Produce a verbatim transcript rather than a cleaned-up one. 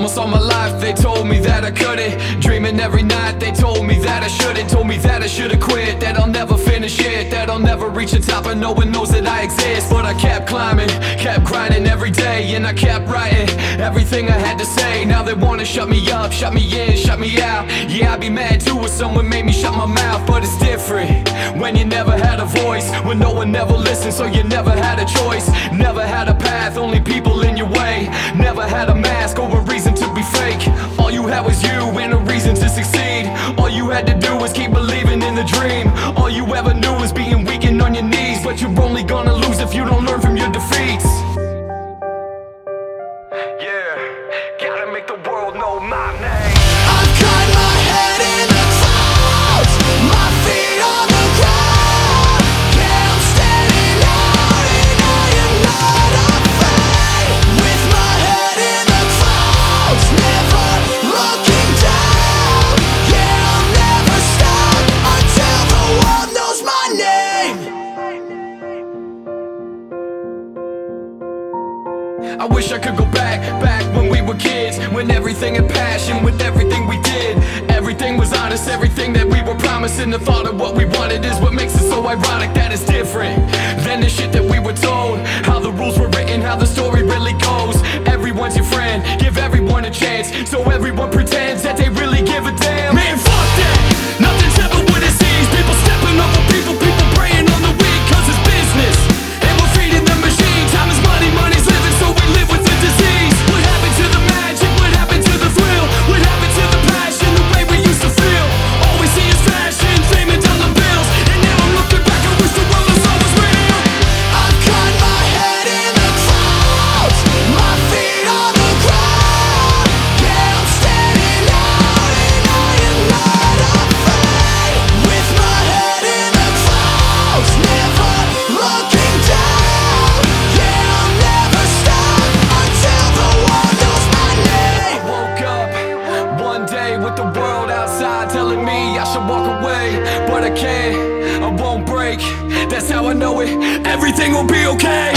Almost all my life they told me that I couldn't. Dreaming every night they told me that I shouldn't. Told me that I should've quit, that I'll never finish it, that I'll never reach the top and no one knows that I exist. But I kept climbing, kept grinding every day, and I kept writing everything I had to say. Now they wanna shut me up, shut me in, shut me out. Yeah, I'd be mad too if someone made me shut my mouth. But it's different when you never had a voice, when no one ever listened, so you never had a choice. Never had a path, only people in your way. Never had a mask or a reason to be fake. All you had was you and a reason to succeed. All you had to do was keep believing in the dream. All you ever knew was being weak and on your knees. But you're only gonna lose if you don't learn from your defeats. Yeah, gotta make the world know my name. I've got my head in the clouds, my feet on the ground. Yeah, I'm standing out and I am not afraid. With my head in the clouds, never looking down. Yeah, I'll never stop until the world knows my name. I wish I could go back, back when we were kids, when everything had passion with everything we did. Everything was honest, everything that we were promised, and the thought of what we wanted is what makes it so ironic that it's different than the shit that we were told. How the rules were written, how the story really goes. Everyone's your friend, give everyone a chance, so everyone pretends that they really give a damn. Man, fuck that, nothing's ever what it seems. People stepping over people, people preying on the weak, cause it's business, and we're feeding the machine. Time is money, money's living, so we live with the disease. What happened to the magic? What happened to the thrill? What happened to the passion, the way we used to feel? All we see is fashion, fame and dollar bills. And now I'm looking back, I wish the world was always real. I've got my head in the clouds, my feet on the ground. Yeah, I'm standing out and I am not afraid. With my head in the clouds, never looking down. Yeah, I'll never stop until the world knows my name. I woke up one day with the world outside telling me I should walk away, but I can't, I won't break. That's how I know it, everything will be okay.